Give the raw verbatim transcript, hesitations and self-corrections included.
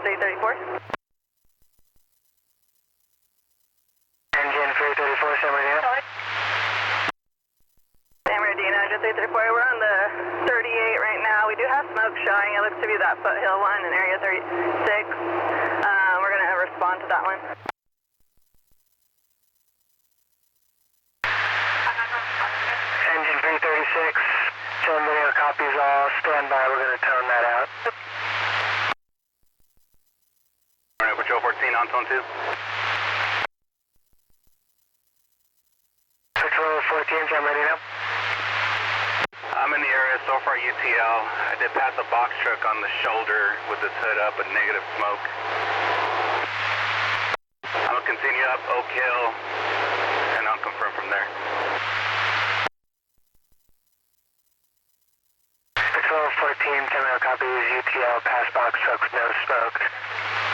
three thirty-four. Engine three thirty-four, San Bernardino. San Bernardino, Engine three thirty-four. We're on the thirty-eight right now. We do have smoke showing. It looks to be that foothill one in area thirty-six. Um, we're going to respond to that one. Engine three thirty-six, San Bernardino copies all. Stand by, we're going to tone that out. Alright, Patrol fourteen on tone two. Patrol fourteen, San Bernardino. I'm in the area, so far U T L. I did pass a box truck on the shoulder with its hood up and negative smoke. I'm going to continue up Oak Hill, and I'll confirm from there. Patrol fourteen, San Bernardino copies U T L, pass box truck with no smoke.